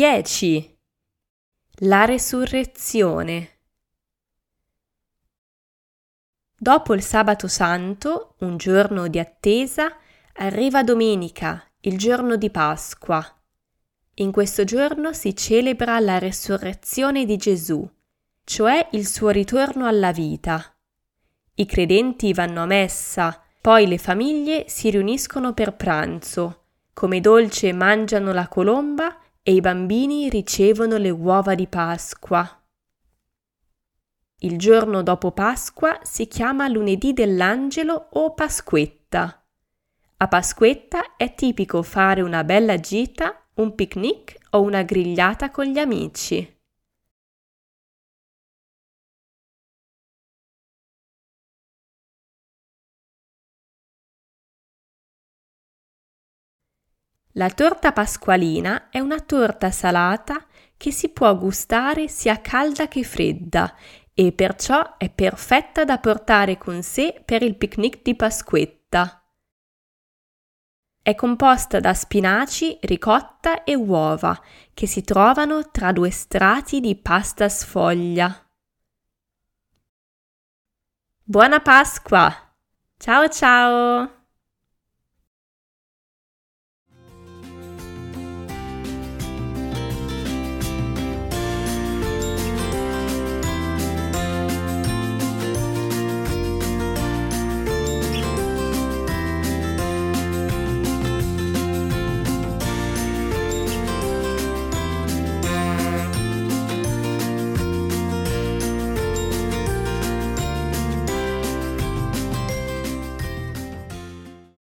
10. La resurrezione. Dopo il sabato santo, un giorno di attesa, arriva domenica, il giorno di Pasqua. In questo giorno si celebra la resurrezione di Gesù, cioè il suo ritorno alla vita. I credenti vanno a messa, poi le famiglie si riuniscono per pranzo. Come dolce mangiano la colomba e i bambini ricevono le uova di Pasqua. Il giorno dopo Pasqua si chiama lunedì dell'Angelo o Pasquetta. A Pasquetta è tipico fare una bella gita, un picnic o una grigliata con gli amici. La torta pasqualina è una torta salata che si può gustare sia calda che fredda e perciò è perfetta da portare con sé per il picnic di Pasquetta. È composta da spinaci, ricotta e uova che si trovano tra 2 strati di pasta sfoglia. Buona Pasqua! Ciao ciao!